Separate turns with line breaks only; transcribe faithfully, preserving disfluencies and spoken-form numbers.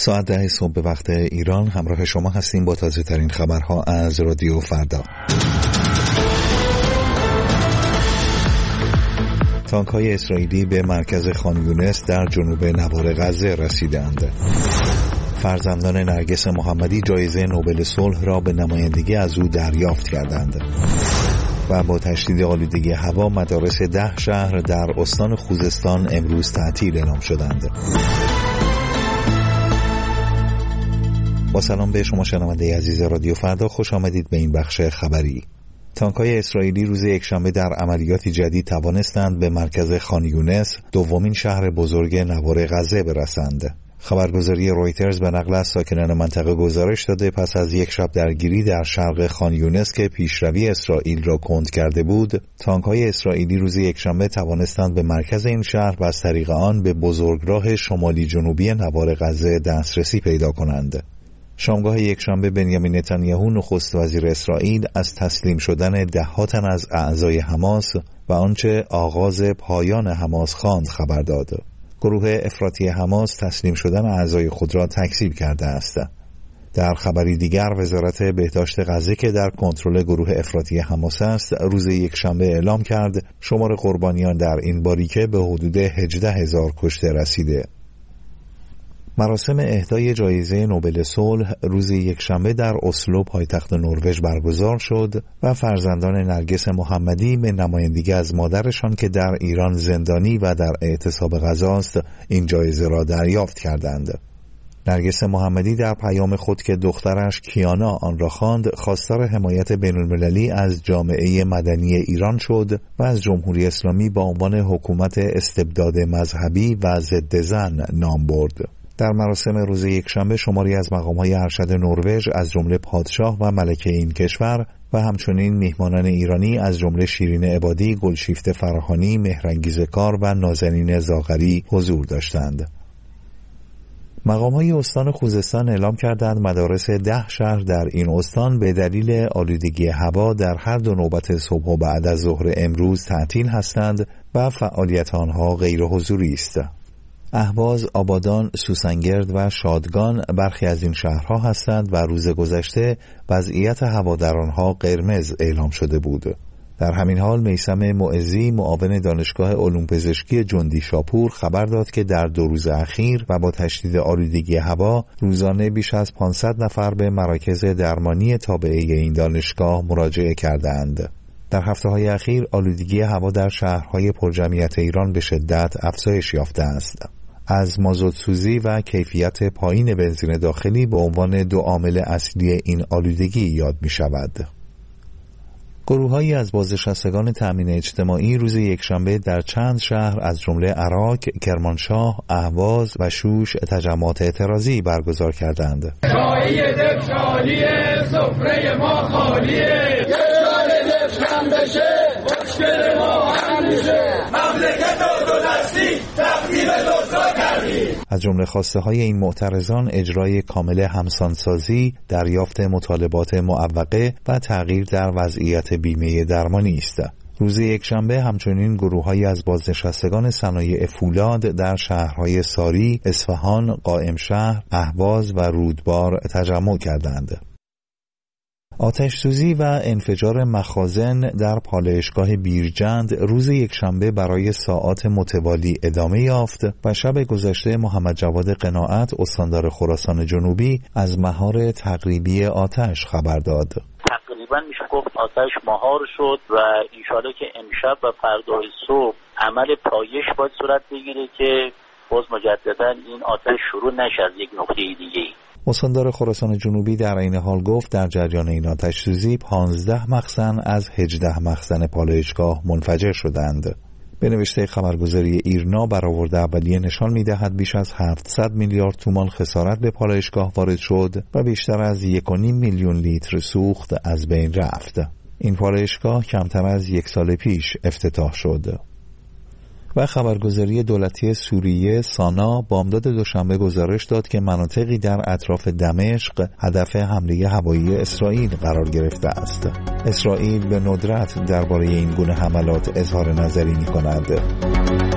ساعت ده صبح به وقت ایران همراه شما هستیم با تازه ترین خبرها از رادیو فردا. تانک‌های اسرائیلی به مرکز خان یونس در جنوب نوار غزه رسیدند. فرزندان نرگس محمدی جایزه نوبل صلح را به نمایندگی از او دریافت کردند. و با تشدید آلودگی هوا مدارس ده شهر در استان خوزستان امروز تعطیل اعلام شدند. با سلام به شما شنونده عزیز رادیو فردا، خوش آمدید به این بخش خبری. تانک‌های اسرائیلی روز یکشنبه در عملیاتی جدید توانستند به مرکز خان یونس، دومین شهر بزرگ نوار غزه برسند. خبرگزاری رویترز به نقل از ساکنان منطقه گزارش داده پس از یک شب درگیری در شرق خان یونس که پیشروی اسرائیل را کند کرده بود، تانک‌های اسرائیلی روز یکشنبه توانستند به مرکز این شهر و از طریق آن به بزرگراه شمالی جنوبی نوار غزه دسترسی پیدا کنند. شامگاه یکشنبه بنیامین نتانیاهو نخست وزیر اسرائیل از تسلیم شدن ده‌ها تن از اعضای حماس و آنچه آغاز پایان حماس خواند خبر داد. گروه افراطی حماس تسلیم شدن اعضای خود را تکذیب کرده است. در خبری دیگر وزارت بهداشت غزه که در کنترل گروه افراطی حماس است روز یکشنبه اعلام کرد شمار قربانیان در این باریکه به حدود هجده هزار کشته رسیده. مراسم اهدای جایزه نوبل صلح روز یکشنبه در اسلو پایتخت نروژ برگزار شد و فرزندان نرگس محمدی به نمایندگی از مادرشان که در ایران زندانی و در اعتصاب غزاست این جایزه را دریافت کردند. نرگس محمدی در پیام خود که دخترش کیانا آن را خواند خواستار حمایت بین‌المللی از جامعه مدنی ایران شد و از جمهوری اسلامی با عنوان حکومت استبداد مذهبی و ضد زن نام برد. در مراسم روز یکشنبه شماری از مقام‌های ارشد نروژ از جمله پادشاه و ملکه این کشور و همچنین میهمانان ایرانی از جمله شیرین عبادی، گلشیفته فراهانی، مهرانگیز کار و نازنین زاغری حضور داشتند. مقام‌های استان خوزستان اعلام کردند مدارس ده شهر در این استان به دلیل آلودگی هوا در هر دو نوبت صبح و بعد از ظهر امروز تعطیل هستند و فعالیت آنها غیر حضوری است. اهواز، آبادان، سوسنگرد و شادگان برخی از این شهرها هستند و روز گذشته وضعیت هوا در آنها قرمز اعلام شده بود. در همین حال میثم معزی معاون دانشگاه علوم پزشکی جندی شاپور خبر داد که در دو روز اخیر و با تشدید آلودگی هوا روزانه بیش از پانصد نفر به مراکز درمانی تابعه این دانشگاه مراجعه کردند. در هفته‌های اخیر آلودگی هوا در شهرهای پرجمعیت ایران به شدت افزایش یافته است. از مازوت سوزی و کیفیت پایین بنزین داخلی به عنوان دو عامل اصلی این آلودگی یاد می شود. گروه‌هایی از بازنشستگان تأمین اجتماعی روز یکشنبه در چند شهر از جمله عراق، کرمانشاه، اهواز و شوش تجمعات اعتراضی برگزار کردند.
شایی دفشالیه، سفره ما خالیه، یه سال دفشن بشه، مشکل ما حل میشه، مملکت رو دو دستی تقدیم دوستا کردیم.
از جمله خواسته های این معترضان اجرای کامل همسانسازی، دریافت مطالبات معوقه و تغییر در وضعیت بیمه درمانی است. روز یکشنبه همچنین گروه‌هایی از بازنشستگان صنایع فولاد در شهرهای ساری، اصفهان، قائمشهر، اهواز و رودبار تجمع کردند. آتش سوزی و انفجار مخازن در پالایشگاه بیرجند روز یکشنبه برای ساعات متوالی ادامه یافت و شب گذشته محمد جواد قناعت استاندار خراسان جنوبی از مهار تقریبی آتش خبر داد.
تقریبا میشه گفت آتش مهار شد و انشالله که امشب و فردای صبح عمل پایش باید صورت بگیره که باز مجددا این آتش شروع نشه از یک نقطه دیگه.
استاندار خراسان جنوبی در این حال گفت در جریان این آتش سوزی پانزده مخزن از هجده مخزن پالایشگاه منفجر شدند. به نوشته خبرگزاری ایرنا برآورد اولیه نشان می‌دهد بیش از هفتصد میلیارد تومان خسارت به پالایشگاه وارد شد و بیشتر از یک و نیم میلیون لیتر سوخت از بین رفت. این پالایشگاه کمتر از یک سال پیش افتتاح شد. و خبرگزاری دولتی سوریه سانا بامداد دوشنبه گزارش داد که مناطقی در اطراف دمشق هدف حمله هوایی اسرائیل قرار گرفته است. اسرائیل به ندرت درباره این گونه حملات اظهار نظری می‌کند.